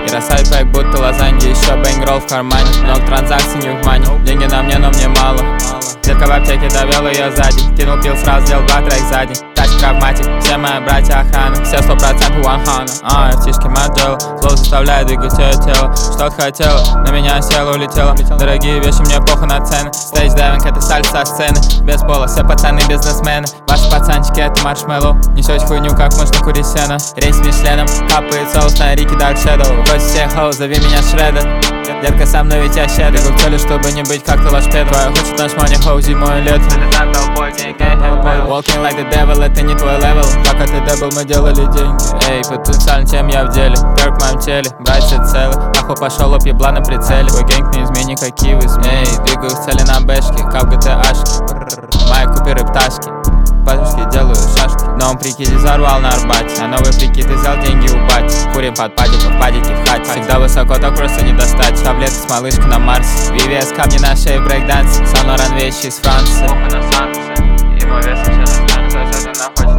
И растают как будто лазаньи. Еще бэнгролл в кармане. Много транзакций, не в мане. Деньги на мне, но мне мало. Детка в аптеке довел ее сзади. Кинул пил, сразу сделал 2 трек сзади. Тачка травматик, все мои братья охрана. Все 100% one hundred. Птички модель, зло заставляет двигать ее тело. Что-то хотела, на меня села, улетела. Дорогие вещи, мне похуй на цены. Стейдж дайвинг, это сальса со сцены. Без пола, все пацаны бизнесмены. Ваши пацанчики, это маршмеллоу. Несете хуйню, как можно курить сено. Рейс с Мишленом, капает соус на Рики Dark Shadow. Брось всех хоу, зови меня Шреддер. Детка, со мной ведь я щедрый. Бегу к цели, чтобы не быть как ты лошпед. Твоя хочет наш money хоу зимой и летом. Walking like the devil, это не твой левел. Пока ты дебил, мы делали деньги. Эй, потенциально, чем я в деле. Перк в моем теле, братья целы. Нахуй пошел, лоб ебла на прицеле. Твой гэнг не измени, какие вы СМИ. Эй, двигаю к цели на бэшке, как в GTA-шке. Мои куперы пташки, пачки делаю шашки. Новым прикиде взорвал на Арбате. А новый прикид взял деньги у бати. Курим под падиком, падики в хате. Всегда высоко, так просто не достать. Таблетки с малышкой на Марсе. VVS камни на шее, брейкданс. Сан Лоран вещи из Франции. И мой вес сейчас находится.